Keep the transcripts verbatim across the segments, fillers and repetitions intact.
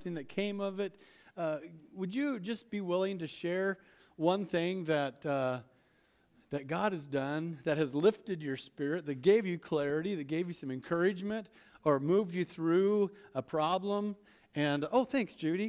something that came of it. Uh, would you just be willing to share one thing that uh, that God has done that has lifted your spirit, that gave you clarity, that gave you some encouragement, or moved you through a problem? And oh, thanks, Judy.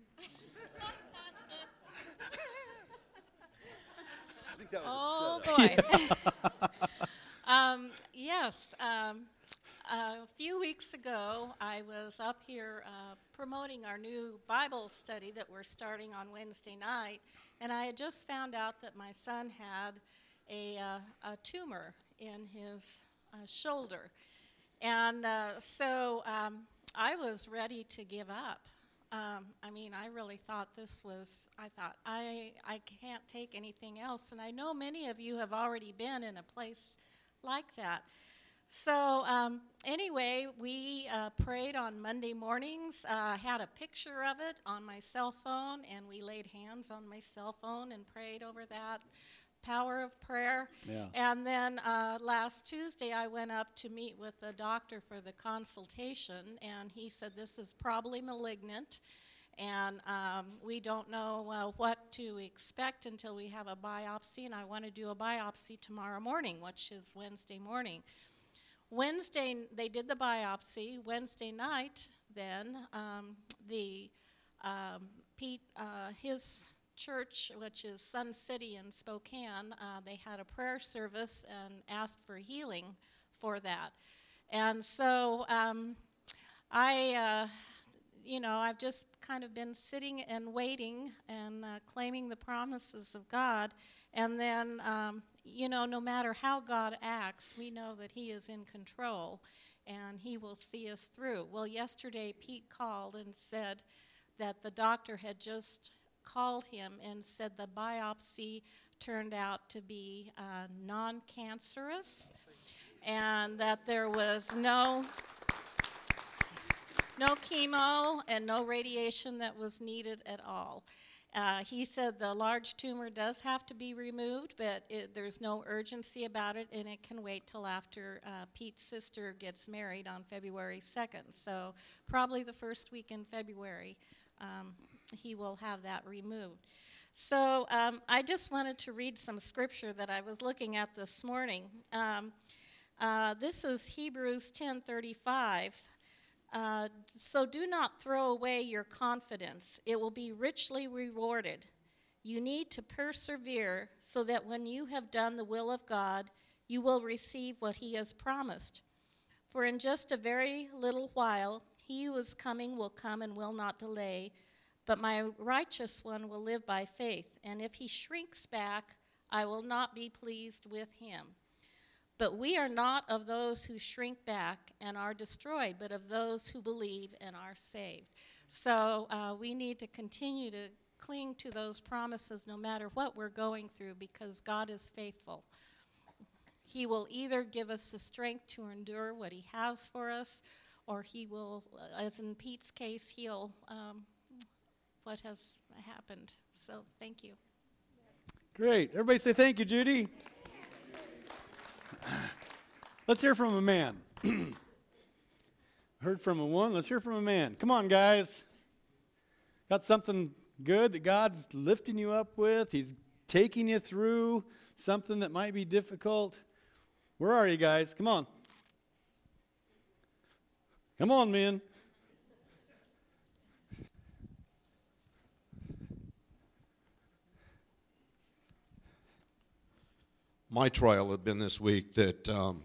I think that was Oh, a boy. Yeah. um, yes. Um, a few weeks ago, I was up here uh, promoting our new Bible study that we're starting on Wednesday night, and I had just found out that my son had a, uh, a tumor in his uh, shoulder. And uh, so um, I was ready to give up. Um, I mean, I really thought this was, I thought, I, I can't take anything else. And I know many of you have already been in a place like that. So um, anyway, we uh, prayed on Monday mornings. I uh, had a picture of it on my cell phone, and we laid hands on my cell phone and prayed over that. Power of prayer. Yeah. And then uh, last Tuesday, I went up to meet with the doctor for the consultation, and he said this is probably malignant, and um, we don't know uh, what to expect until we have a biopsy, and I want to do a biopsy tomorrow morning, which is Wednesday morning. Wednesday, they did the biopsy. Wednesday night, then, um, the um, Pete, uh, his church, which is Sun City in Spokane, uh, they had a prayer service and asked for healing for that. And so um, I, uh, you know, I've just kind of been sitting and waiting and uh, claiming the promises of God. And then, um, you know, no matter how God acts, we know that he is in control and he will see us through. Well, yesterday Pete called and said that the doctor had just called him and said the biopsy turned out to be uh, non-cancerous and that there was no no chemo and no radiation that was needed at all. Uh, he said the large tumor does have to be removed, but it, there's no urgency about it, and it can wait till after uh, Pete's sister gets married on February second. So probably the first week in February, um, he will have that removed. So um, I just wanted to read some scripture that I was looking at this morning. Um, uh, this is Hebrews ten thirty-five. Uh, so do not throw away your confidence. It will be richly rewarded. You need to persevere so that when you have done the will of God, you will receive what he has promised. For in just a very little while, he who is coming will come and will not delay, but my righteous one will live by faith. And if he shrinks back, I will not be pleased with him. But we are not of those who shrink back and are destroyed, but of those who believe and are saved. So uh, we need to continue to cling to those promises no matter what we're going through, because God is faithful. He will either give us the strength to endure what he has for us, or he will, as in Pete's case, heal um, what has happened. So thank you. Great. Everybody say thank you, Judy. Let's hear from a man. Heard from a woman. Let's hear from a man. Come on, guys. Got something good that God's lifting you up with? He's taking you through something that might be difficult. Where are you guys? Come on. Come on, men. My trial had been this week that um,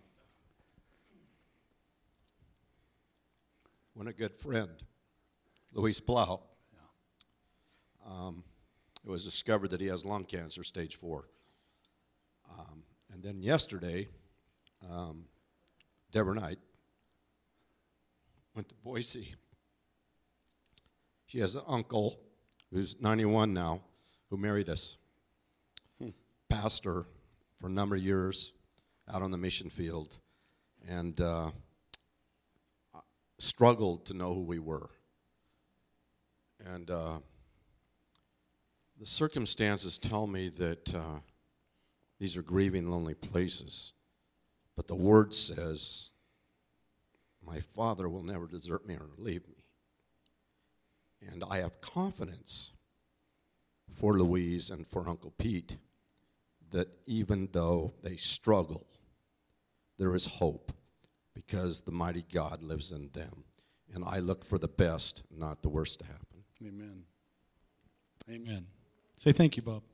when a good friend, Luis Blau, um, it was discovered that he has lung cancer, stage four. Um, and then yesterday, um, Deborah Knight went to Boise. She has an uncle who's ninety-one now, who married us, hmm. pastor for a number of years out on the mission field, and uh, struggled to know who we were. And uh, the circumstances tell me that uh, these are grieving, lonely places. But the Word says, my Father will never desert me or leave me. And I have confidence for Louise and for Uncle Pete that even though they struggle, there is hope because the mighty God lives in them. And I look for the best, not the worst to happen. Amen. Amen. Say thank you, Bob.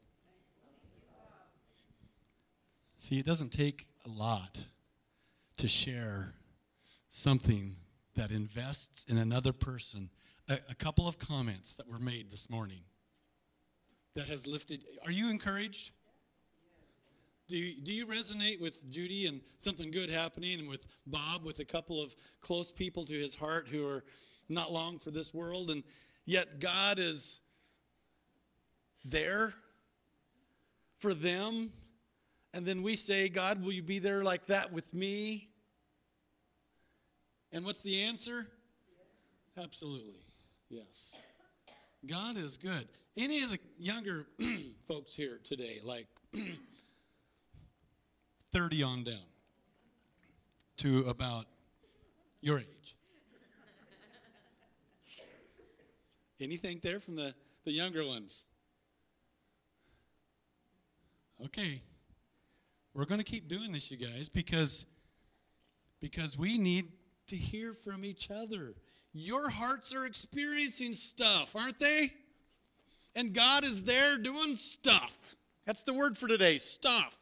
See, it doesn't take a lot to share something that invests in another person. A, a couple of comments that were made this morning that has lifted. Are you encouraged? Do you, do you resonate with Judy and something good happening, and with Bob, with a couple of close people to his heart who are not long for this world, and yet God is there for them? And then we say, God, will you be there like that with me? And what's the answer? Yes. Absolutely, yes. God is good. Any of the younger folks here today, like thirty on down to about your age? Anything there from the, the younger ones? Okay. We're going to keep doing this, you guys, because, because we need to hear from each other. Your hearts are experiencing stuff, aren't they? And God is there doing stuff. That's the word for today, stuff.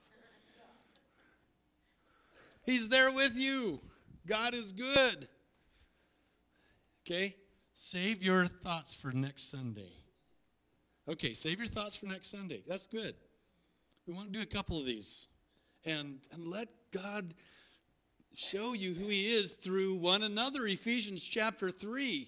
He's there with you. God is good. Okay? Save your thoughts for next Sunday. Okay, save your thoughts for next Sunday. That's good. We want to do a couple of these. And, and let God show you who he is through one another. Ephesians chapter three.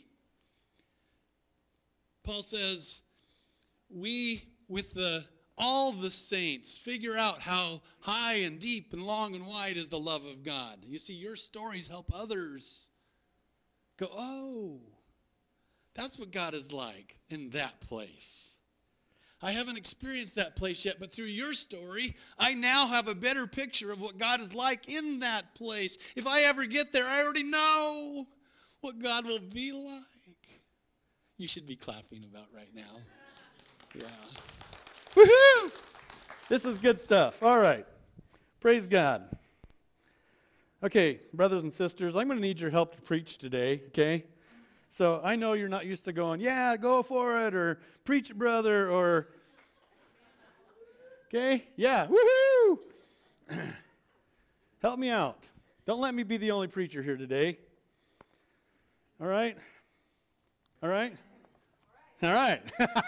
Paul says, we with the all the saints figure out how high and deep and long and wide is the love of God. You see, your stories help others go, oh, that's what God is like in that place. I haven't experienced that place yet, but through your story, I now have a better picture of what God is like in that place. If I ever get there, I already know what God will be like. You should be clapping about right now. Yeah. Woohoo! This is good stuff. All right. Praise God. Okay, brothers and sisters, I'm going to need your help to preach today, okay? So I know you're not used to going, yeah, go for it, or preach it, brother, or, okay? Yeah, woohoo! Help me out. Don't let me be the only preacher here today. All right? All right? All right.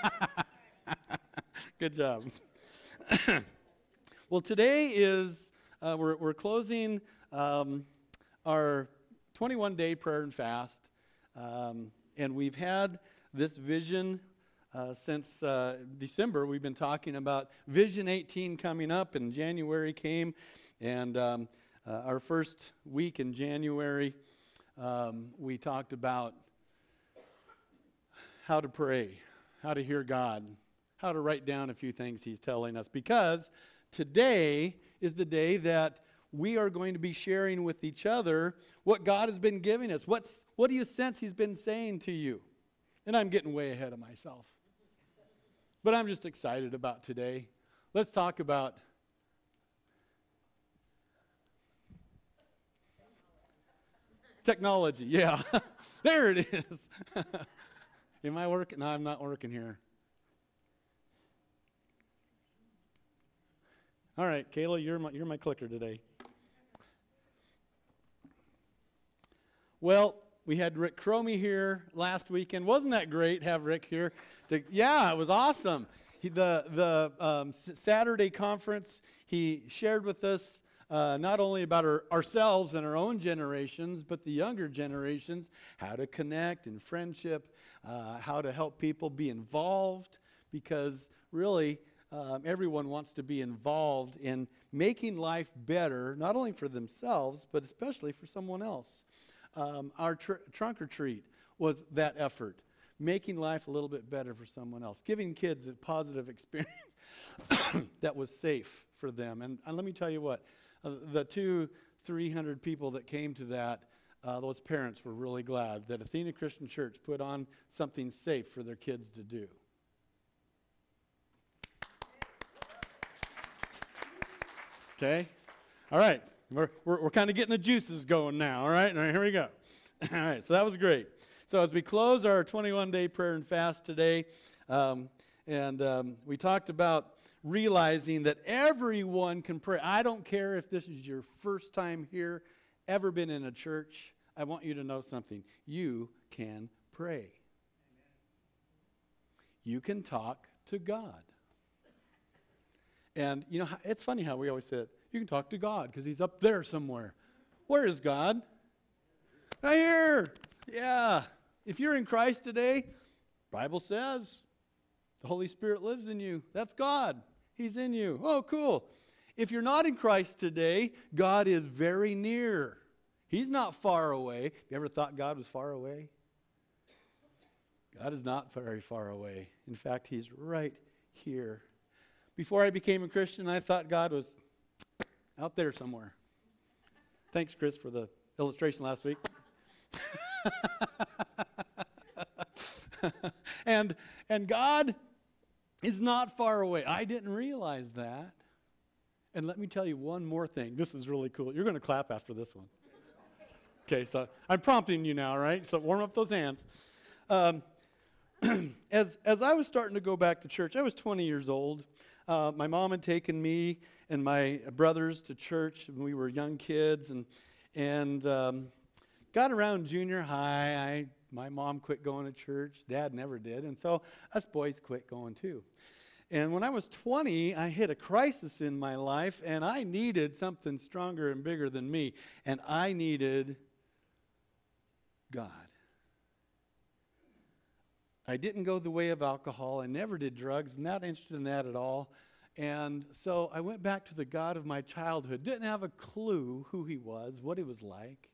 Good job. Well, today is, uh, we're, we're closing um, our twenty-one day prayer and fast. Um, and we've had this vision uh, since uh, December. We've been talking about Vision eighteen coming up, and January came. And um, uh, our first week in January, um, we talked about how to pray, how to hear God, how to write down a few things he's telling us. Because today is the day that we are going to be sharing with each other what God has been giving us. What's, what do you sense he's been saying to you? And I'm getting way ahead of myself. But I'm just excited about today. Let's talk about technology. Yeah, there it is. Am I working? No, I'm not working here. All right, Kayla, you're my, you're my clicker today. Well, we had Rick Cromie here last weekend. Wasn't that great, have Rick here? To, yeah, it was awesome. He, the the um, S- Saturday conference, he shared with us uh, not only about our, ourselves and our own generations, but the younger generations, how to connect in friendship, uh, how to help people be involved, because really um, everyone wants to be involved in making life better, not only for themselves, but especially for someone else. Um, our tr- trunk or treat was that effort, making life a little bit better for someone else, giving kids a positive experience that was safe for them. And, and let me tell you what, uh, the two, three hundred people that came to that, uh, those parents were really glad that Athena Christian Church put on something safe for their kids to do. Okay? All right. We're, we're, we're kind of getting the juices going now. All right? All right, here we go. All right, so that was great. So as we close our twenty-one day prayer and fast today, um, and um, we talked about realizing that everyone can pray. I don't care if this is your first time here, ever been in a church. I want you to know something. You can pray. You can talk to God. And, you know, it's funny how we always say it. You can talk to God because he's up there somewhere. Where is God? Right here. Yeah. If you're in Christ today, Bible says the Holy Spirit lives in you. That's God. He's in you. Oh, cool. If you're not in Christ today, God is very near. He's not far away. You ever thought God was far away? God is not very far away. In fact, he's right here. Before I became a Christian, I thought God was out there somewhere. Thanks, Chris, for the illustration last week. and and God is not far away. I didn't realize that. And let me tell you one more thing. This is really cool. You're going to clap after this one. Okay, so I'm prompting you now, right? So warm up those hands. Um, as as I was starting to go back to church, I was twenty years old. Uh, my mom had taken me and my brothers to church when we were young kids, and and um, got around junior high. I my mom quit going to church. Dad never did, and so us boys quit going too. And when I was twenty, I hit a crisis in my life, and I needed something stronger and bigger than me, and I needed God. I didn't go the way of alcohol. I never did drugs, not interested in that at all. And so I went back to the God of my childhood. Didn't have a clue who he was, what he was like.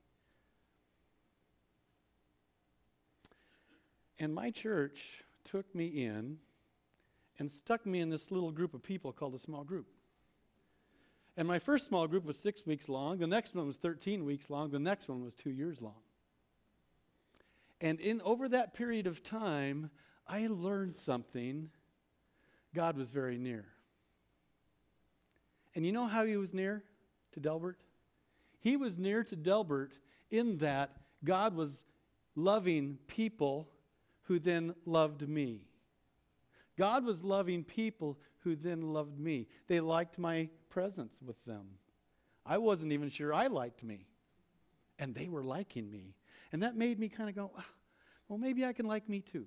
And my church took me in and stuck me in this little group of people called a small group. And my first small group was six weeks long. The next one was thirteen weeks long. The next one was two years long. And in over that period of time, I learned something. God was very near. And you know how he was near to Delbert? He was near to Delbert in that God was loving people who then loved me. God was loving people who then loved me. They liked my presence with them. I wasn't even sure I liked me. And they were liking me. And that made me kind of go, well, maybe I can like me too.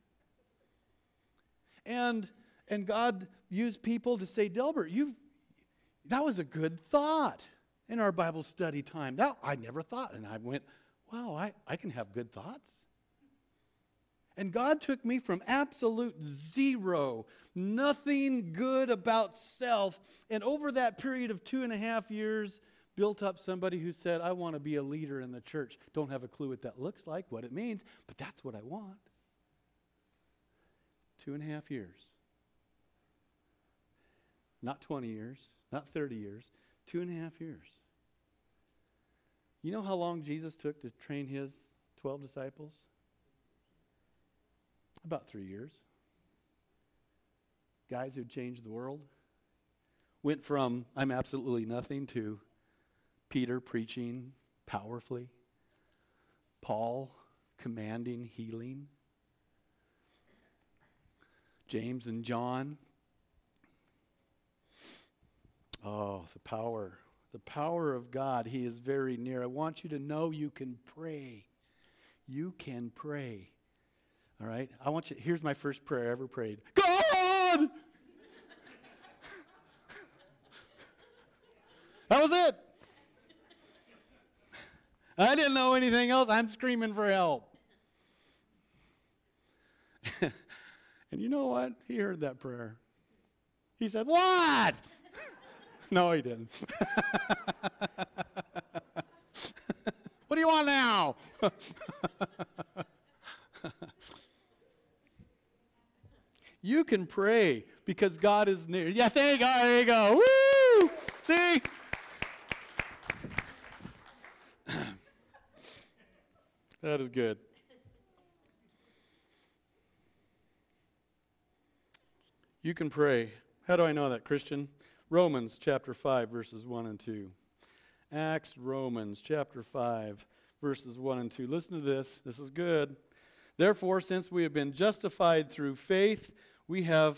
And and God used people to say, Delbert, you that was a good thought in our Bible study time. That I never thought. And I went, wow, I, I can have good thoughts. And God took me from absolute zero, nothing good about self, and over that period of two and a half years, built up somebody who said, I want to be a leader in the church. Don't have a clue what that looks like, what it means, but that's what I want. Two and a half years. Not twenty years, not thirty years, two and a half years. You know how long Jesus took to train his twelve disciples? About three years. Guys who changed the world. Went from, I'm absolutely nothing, to Peter preaching powerfully. Paul commanding healing. James and John. Oh, the power. The power of God. He is very near. I want you to know you can pray. You can pray. All right? I want you, here's my first prayer I ever prayed. God! That was it. I didn't know anything else. I'm screaming for help. And you know what? He heard that prayer. He said, what? No, he didn't. What do you want now? You can pray because God is near. Yeah, thank God. There you go. Woo! See? That is good. You can pray. How do I know that, Christian? Romans chapter five, verses one and two. Acts, Romans chapter five, verses one and two. Listen to this. This is good. Therefore, since we have been justified through faith, we have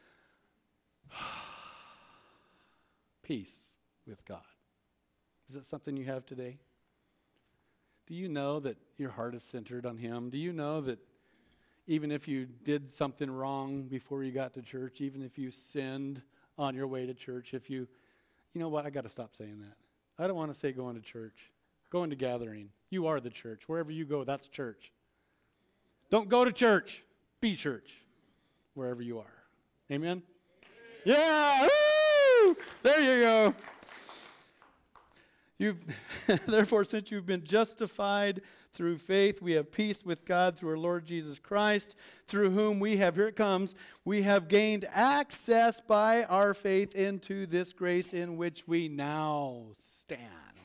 peace with God. Is that something you have today? Do you know that your heart is centered on Him? Do you know that even if you did something wrong before you got to church, even if you sinned on your way to church, if you, you know what, I got to stop saying that. I don't want to say going to church. Going to gathering. You are the church. Wherever you go, that's church. Don't go to church. Be church. Wherever you are. Amen? Yeah! Woo! There you go. You've, therefore, since you've been justified through faith, we have peace with God through our Lord Jesus Christ, through whom we have, here it comes, we have gained access by our faith into this grace in which we now stand.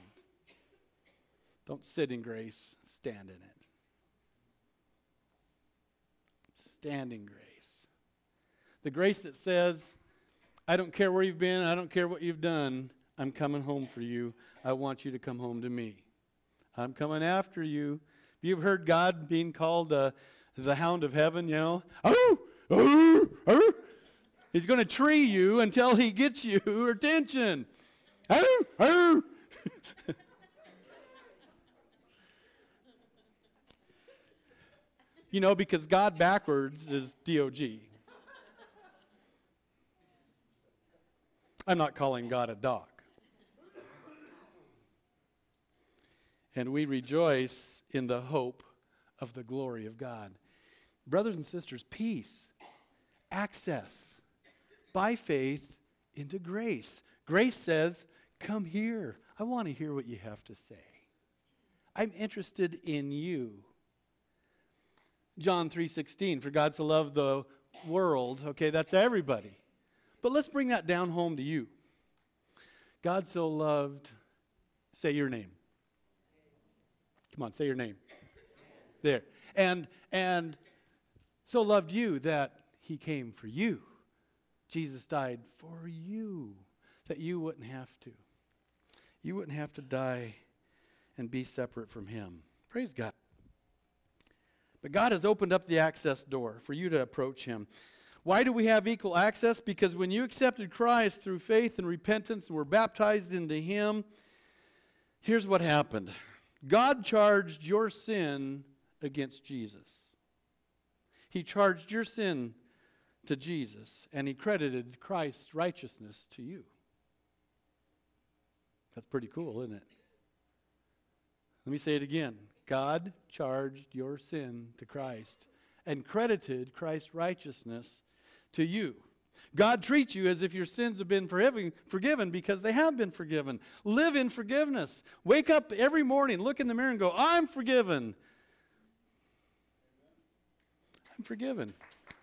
Don't sit in grace, stand in it. Stand in grace. The grace that says, I don't care where you've been, I don't care what you've done, I'm coming home for you. I want you to come home to me. I'm coming after you. You've heard God being called uh, the hound of heaven, you know. Oh, oh, oh. He's going to tree you until he gets your attention. Oh, oh. You know, because God backwards is D O G. I'm not calling God a dog. And we rejoice in the hope of the glory of God. Brothers and sisters, peace, access by faith into grace. Grace says, come here. I want to hear what you have to say. I'm interested in you. John three sixteen, for God so loved the world. Okay, that's everybody. But let's bring that down home to you. God so loved, say your name. Come on, say your name. There. And and so loved you that he came for you. Jesus died for you, that you wouldn't have to. You wouldn't have to die and be separate from him. Praise God. But God has opened up the access door for you to approach him. Why do we have equal access? Because when you accepted Christ through faith and repentance and were baptized into him, here's what happened. God charged your sin against Jesus. He charged your sin to Jesus, and he credited Christ's righteousness to you. That's pretty cool, isn't it? Let me say it again. God charged your sin to Christ and credited Christ's righteousness to you. God treats you as if your sins have been forgiven because they have been forgiven. Live in forgiveness. Wake up every morning, look in the mirror and go, I'm forgiven. I'm forgiven.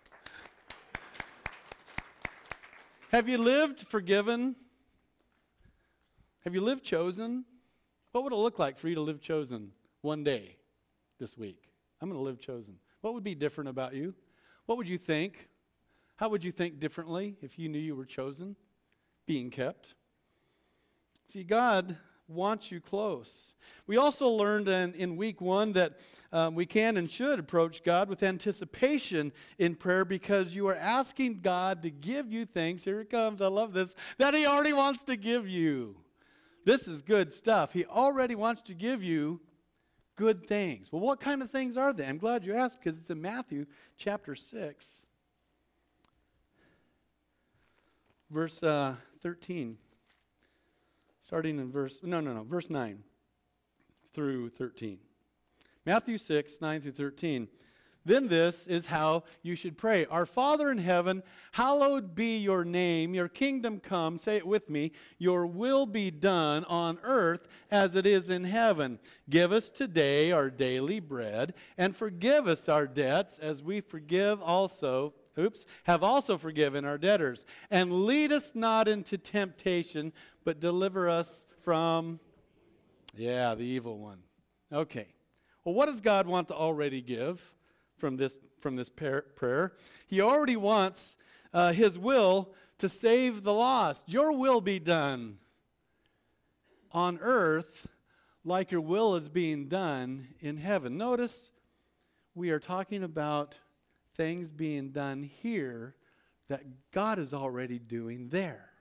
Have you lived forgiven? Have you lived chosen? What would it look like for you to live chosen one day this week? I'm going to live chosen. What would be different about you? What would you think? How would you think differently if you knew you were chosen, being kept? See, God wants you close. We also learned in, in week one that um, we can and should approach God with anticipation in prayer because you are asking God to give you things. Here it comes. I love this. That he already wants to give you. This is good stuff. He already wants to give you good things. Well, what kind of things are they? I'm glad you asked because it's in Matthew chapter six. Verse uh, thirteen, starting in verse, no, no, no, verse nine through thirteen. Matthew six, nine through thirteen. Then this is how you should pray. Our Father in heaven, hallowed be your name. Your kingdom come, say it with me. Your will be done on earth as it is in heaven. Give us today our daily bread, and forgive us our debts as we forgive also Oops, have also forgiven our debtors. And lead us not into temptation, but deliver us from, yeah, the evil one. Okay. Well, what does God want to already give from this, from this par- prayer? He already wants uh, his will to save the lost. Your will be done on earth like your will is being done in heaven. Notice we are talking about things being done here that God is already doing there.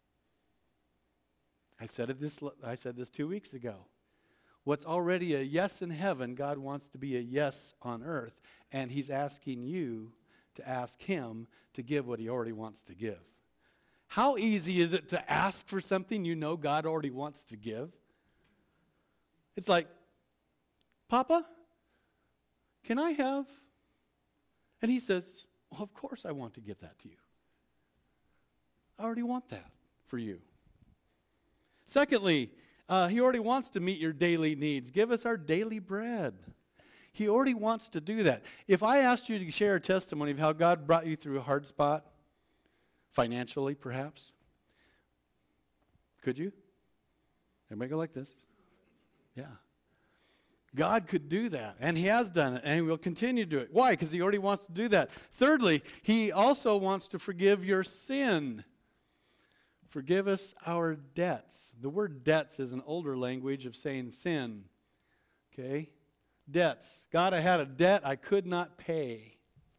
I said it this I said this two weeks ago. What's already a yes in heaven, God wants to be a yes on earth, and he's asking you to ask him to give what he already wants to give. How easy is it to ask for something you know God already wants to give? It's like, Papa, can I have? And he says, well, of course I want to give that to you. I already want that for you. Secondly, uh, he already wants to meet your daily needs. Give us our daily bread. He already wants to do that. If I asked you to share a testimony of how God brought you through a hard spot, financially perhaps, could you? Everybody go like this. Yeah. God could do that, and he has done it, and he will continue to do it. Why? Because he already wants to do that. Thirdly, he also wants to forgive your sin. Forgive us our debts. The word debts is an older language of saying sin. Okay? Debts. God, I had a debt I could not pay,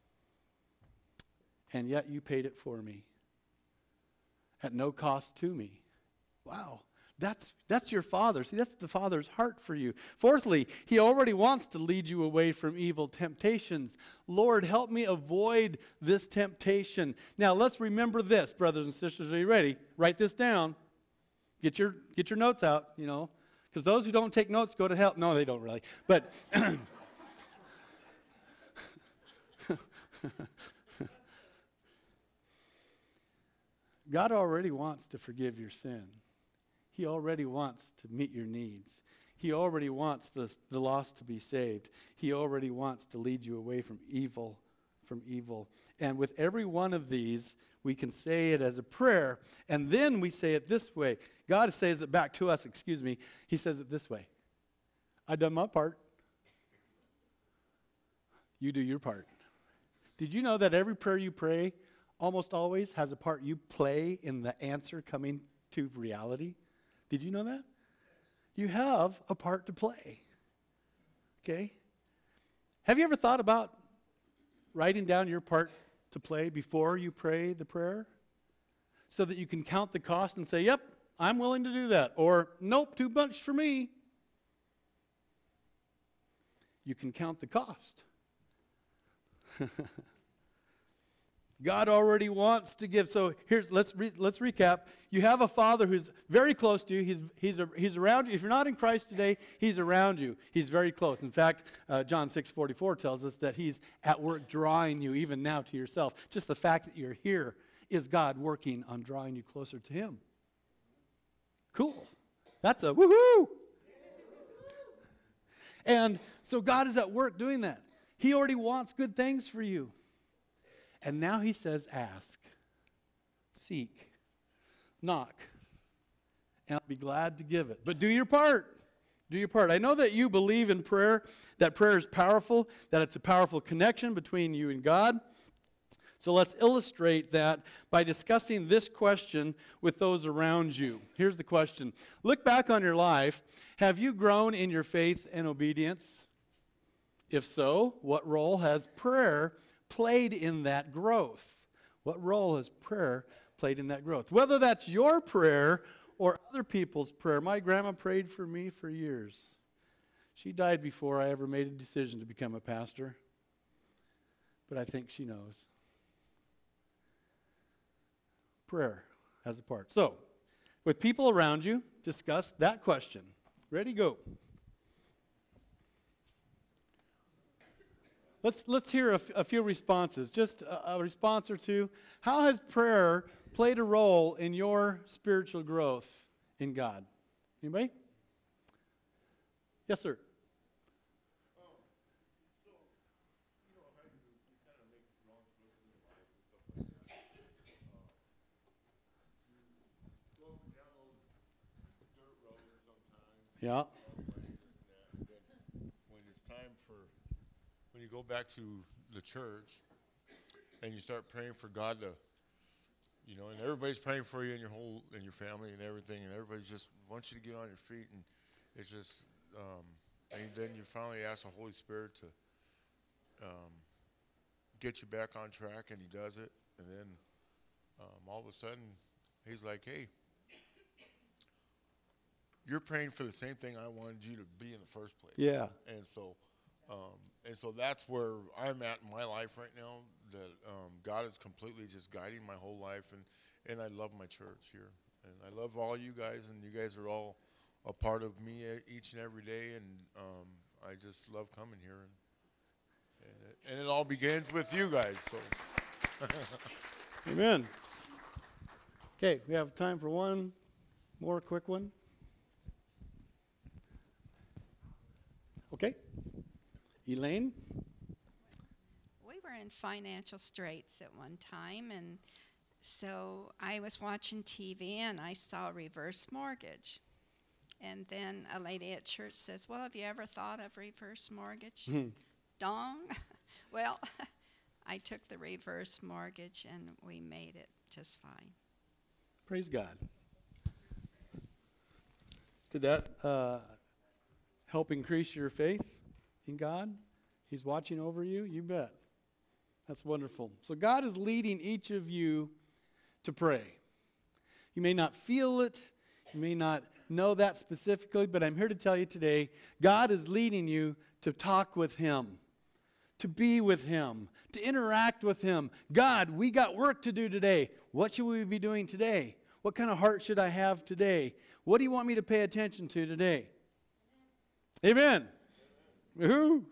and yet you paid it for me at no cost to me. Wow. That's, that's your Father. See, that's the Father's heart for you. Fourthly, he already wants to lead you away from evil temptations. Lord, help me avoid this temptation. Now, let's remember this, brothers and sisters. Are you ready? Write this down. Get your, get your notes out, you know, because those who don't take notes go to hell. No, they don't really. But God already wants to forgive your sin. He already wants to meet your needs. He already wants the, the lost to be saved. He already wants to lead you away from evil, from evil. And with every one of these, we can say it as a prayer, and then we say it this way. God says it back to us, excuse me. He says it this way. I done my part. You do your part. Did you know that every prayer you pray almost always has a part you play in the answer coming to reality? Did you know that? You have a part to play. Okay? Have you ever thought about writing down your part to play before you pray the prayer? So that you can count the cost and say, yep, I'm willing to do that. Or, nope, too much for me. You can count the cost. God already wants to give. So here's let's re, let's recap. You have a Father who's very close to you. He's he's a, he's around you. If you're not in Christ today, he's around you. He's very close. In fact, uh, John six forty-four tells us that he's at work drawing you even now to yourself. Just the fact that you're here is God working on drawing you closer to him. Cool. That's a woohoo. And so God is at work doing that. He already wants good things for you. And now he says, ask, seek, knock, and I'll be glad to give it. But do your part. Do your part. I know that you believe in prayer, that prayer is powerful, that it's a powerful connection between you and God. So let's illustrate that by discussing this question with those around you. Here's the question. Look back on your life. Have you grown in your faith and obedience? If so, what role has prayer played in that growth? What role has prayer played in that growth? Whether that's your prayer or other people's prayer. My grandma prayed for me for years. She died before I ever made a decision to become a pastor. But I think she knows. Prayer has a part. So, with people around you, discuss that question. Ready, go. Let's let's hear a, f- a few responses, just a, a response or two. How has prayer played a role in your spiritual growth in God? Anybody? Yes, sir. Yeah. time for when you go back to the church and you start praying for God to, you know, and everybody's praying for you and your whole and your family and everything, and everybody's just wants you to get on your feet, and it's just, um, and then you finally ask the Holy Spirit to um, get you back on track, and He does it, and then um, all of a sudden He's like, hey, you're praying for the same thing I wanted you to be in the first place. Yeah. And so, um, and so that's where I'm at in my life right now. That um, God is completely just guiding my whole life, and, and I love my church here, and I love all you guys, and you guys are all a part of me each and every day, and um, I just love coming here, and and it, and it all begins with you guys. So, Amen. Okay, we have time for one more quick one. Okay. Elaine? We were in financial straits at one time, and so I was watching T V and I saw reverse mortgage. And then a lady at church says, well, have you ever thought of reverse mortgage? Dong. Well, I took the reverse mortgage and we made it just fine. Praise God. Did that uh, help increase your faith in God? He's watching over you? You bet. That's wonderful. So God is leading each of you to pray. You may not feel it. You may not know that specifically, but I'm here to tell you today, God is leading you to talk with Him, to be with Him, to interact with Him. God, we got work to do today. What should we be doing today? What kind of heart should I have today? What do you want me to pay attention to today? Amen. Woohoo.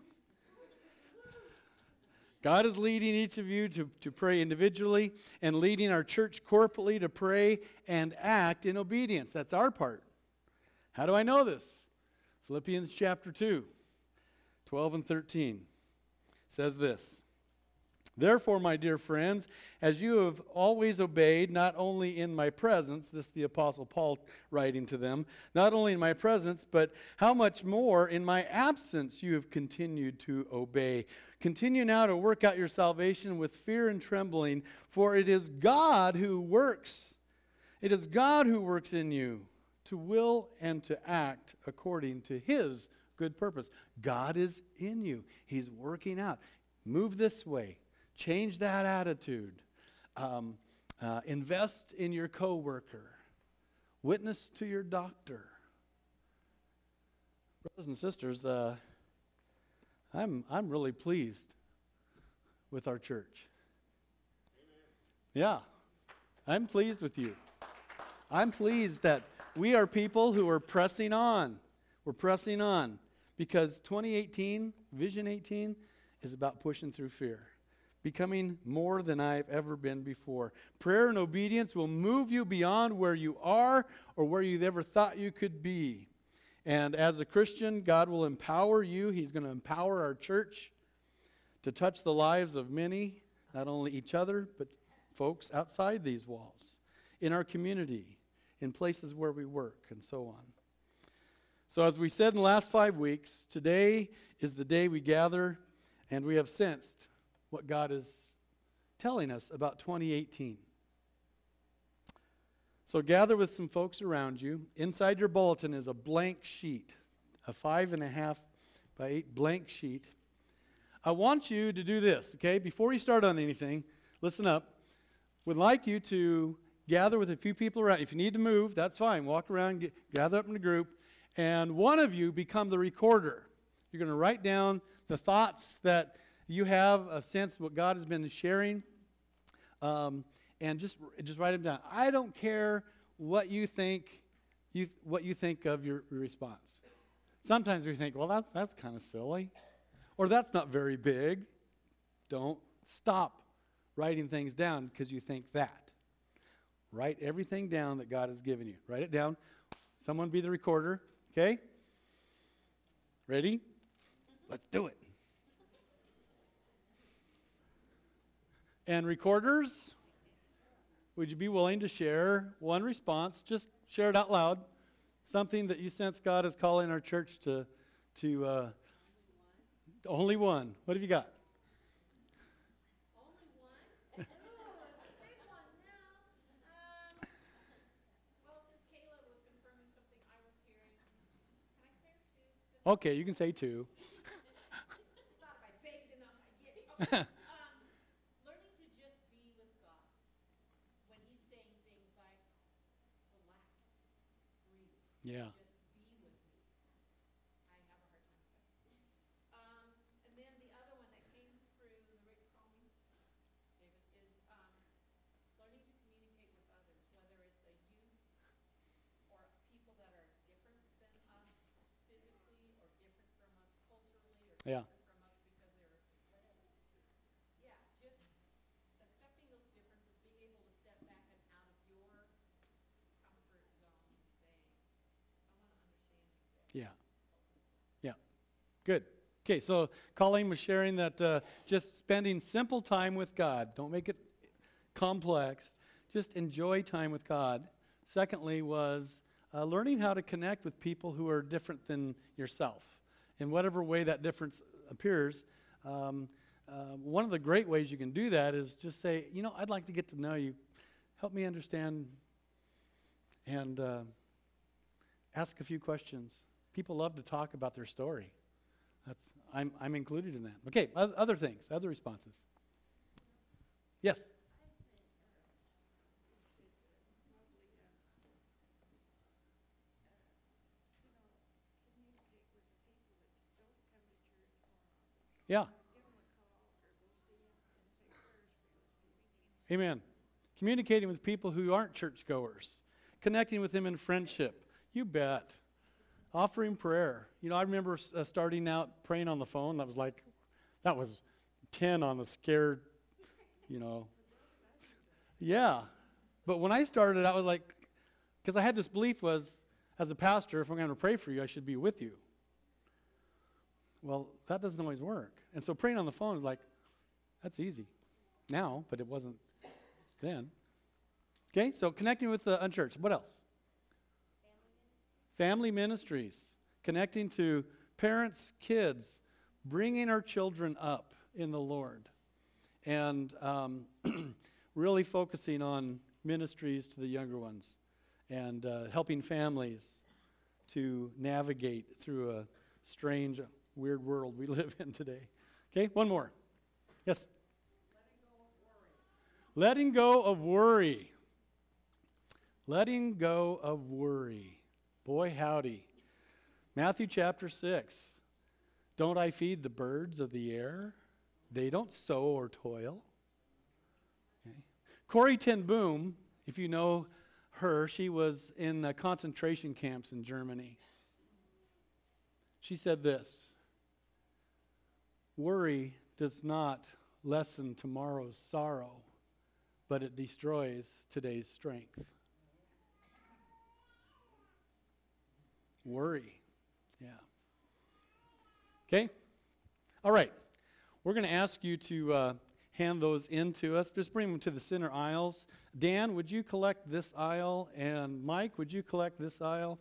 God is leading each of you to, to pray individually and leading our church corporately to pray and act in obedience. That's our part. How do I know this? Philippians chapter two, twelve and thirteen says this. Therefore, my dear friends, as you have always obeyed, not only in my presence, this is the Apostle Paul writing to them, not only in my presence, but how much more in my absence you have continued to obey. Continue now to work out your salvation with fear and trembling, for it is God who works. It is God who works in you to will and to act according to His good purpose. God is in you. He's working out. Move this way. Change that attitude. Um, uh, invest in your coworker. Witness to your doctor. Brothers and sisters, uh, I'm I'm really pleased with our church. Yeah, I'm pleased with you. I'm pleased that we are people who are pressing on. We're pressing on because twenty eighteen, Vision eighteen, is about pushing through fear. Becoming more than I've ever been before. Prayer and obedience will move you beyond where you are or where you ever thought you could be. And as a Christian, God will empower you. He's going to empower our church to touch the lives of many, not only each other, but folks outside these walls, in our community, in places where we work, and so on. So as we said in the last five weeks, today is the day we gather, and we have sensed what God is telling us about twenty eighteen. So gather with some folks around you. Inside your bulletin is a blank sheet, a five and a half by eight blank sheet. I want you to do this, okay? Before you start on anything, listen up. Would like you to gather with a few people around. If you need to move, that's fine. Walk around, get, gather up in a group, and one of you become the recorder. You're going to write down the thoughts that you have a sense of what God has been sharing, um, and just just write them down. I don't care what you think, you what you think of your response. Sometimes we think, well, that's that's kind of silly, or that's not very big. Don't stop writing things down because you think that. Write everything down that God has given you. Write it down. Someone be the recorder. Okay? Ready? Let's do it. And recorders, would you be willing to share one response? Just share it out loud. Something that you sense God is calling our church to, to uh, Only one. What have you got? Only one? Ooh, it's a big one now. Um, well, since Kayla was confirming something I was hearing, can I say her too? Okay, you can say two. Thought if I begged enough, I'd get it. Okay. um, learning to just be with God. When he's saying things like, relax, breathe, Yeah. just be with me. I have a hard time with that. Um, and then the other one that came through the Rick Comey, David, is um, learning to communicate with others, whether it's a youth or people that are different than us physically or different from us culturally or Yeah. different from us because they're whatever. Yeah, just accepting those differences, being able to step back and out of your comfort zone and saying, I want to understand you better. Yeah. Yeah. Good. Okay, so Colleen was sharing that uh, just spending simple time with God, don't make it complex, just enjoy time with God. Secondly was uh, learning how to connect with people who are different than yourself. In whatever way that difference appears, um, uh, one of the great ways you can do that is just say, you know, I'd like to get to know you. Help me understand and uh, ask a few questions. People love to talk about their story. That's I'm I'm included in that. Okay, oth- other things, other responses. Yes. Yeah. Amen. Communicating with people who aren't churchgoers, connecting with them in friendship. You bet. Offering prayer. You know, I remember uh, starting out praying on the phone. That was like, that was ten on the scared, you know. Yeah. But when I started, I was like, because I had this belief was, as a pastor, if I'm going to pray for you, I should be with you. Well, that doesn't always work. And so praying on the phone is like, that's easy now, but it wasn't then. Okay, so connecting with the unchurched. What else? Family ministries, connecting to parents, kids, bringing our children up in the Lord, and um, really focusing on ministries to the younger ones, and uh, helping families to navigate through a strange, weird world we live in today. Okay, one more. Yes? Letting go of worry. Letting go of worry. Boy, howdy. Matthew chapter six. Don't I feed the birds of the air? They don't sow or toil. Okay. Corrie ten Boom, if you know her, she was in uh, concentration camps in Germany. She said this: worry does not lessen tomorrow's sorrow, but it destroys today's strength. Worry. Yeah. Okay? All right. We're going to ask you to uh, hand those in to us. Just bring them to the center aisles. Dan, would you collect this aisle? And Mike, would you collect this aisle?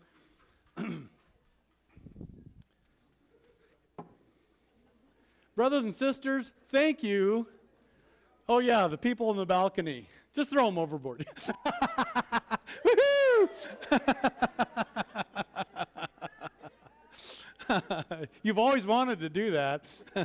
Brothers and sisters, thank you. Oh, yeah, the people in the balcony. Just throw them overboard. Woohoo! You've always wanted to do that.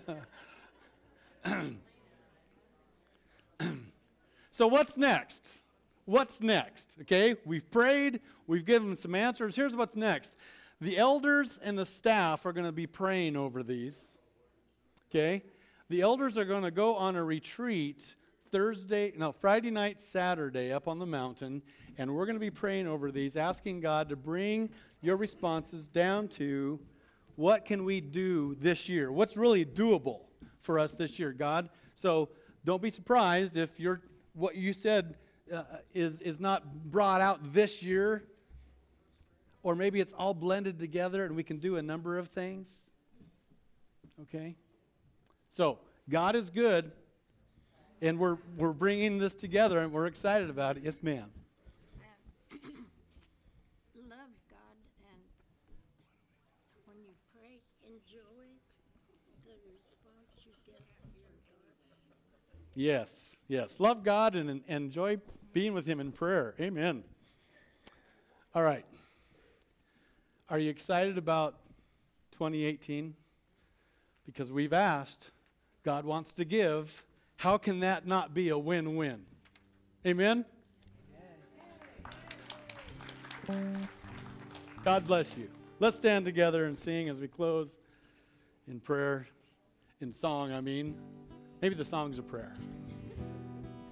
So what's next? What's next? Okay, we've prayed, we've given some answers. Here's what's next. The elders and the staff are going to be praying over these. Okay? The elders are going to go on a retreat Thursday, no, Friday night, Saturday up on the mountain, and we're going to be praying over these, asking God to bring your responses down to what can we do this year? What's really doable for us this year, God? So don't be surprised if you're, what you said uh, is, is not brought out this year, or maybe it's all blended together and we can do a number of things. Okay? So God is good, and we're, we're bringing this together, and we're excited about it. Yes, ma'am. Love God, and when you pray, enjoy the Yes, yes. Love God and, and enjoy being with him in prayer. Amen. All right. Are you excited about twenty eighteen? Because we've asked, God wants to give. How can that not be a win-win? Amen? God bless you. Let's stand together and sing as we close in prayer, in song, I mean. Maybe the song's a prayer.